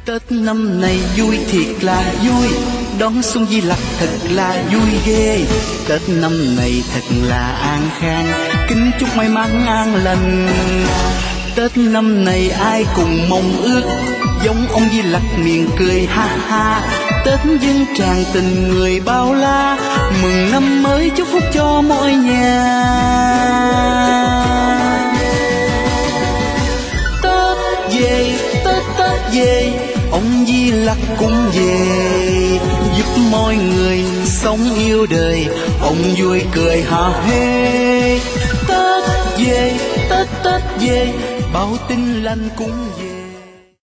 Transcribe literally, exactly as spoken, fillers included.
Tết năm này vui thiệt là vui, đón xuân Di Lặc thật là vui ghê. Tết năm này thật là an khang, kính chúc may mắn an lành. Tết năm này ai cùng mong ước, giống ông Di Lặc miệng cười ha ha. Tết dân tràn tình người bao la, mừng năm mới chúc phúc cho mỗi nhà. Tết về, Tết Tết về, ông Di Lặc cũng về, giúp mọi người sống yêu đời, ông vui cười hò hê. Tết về, Tết Tết về, báo tin lành cũng về.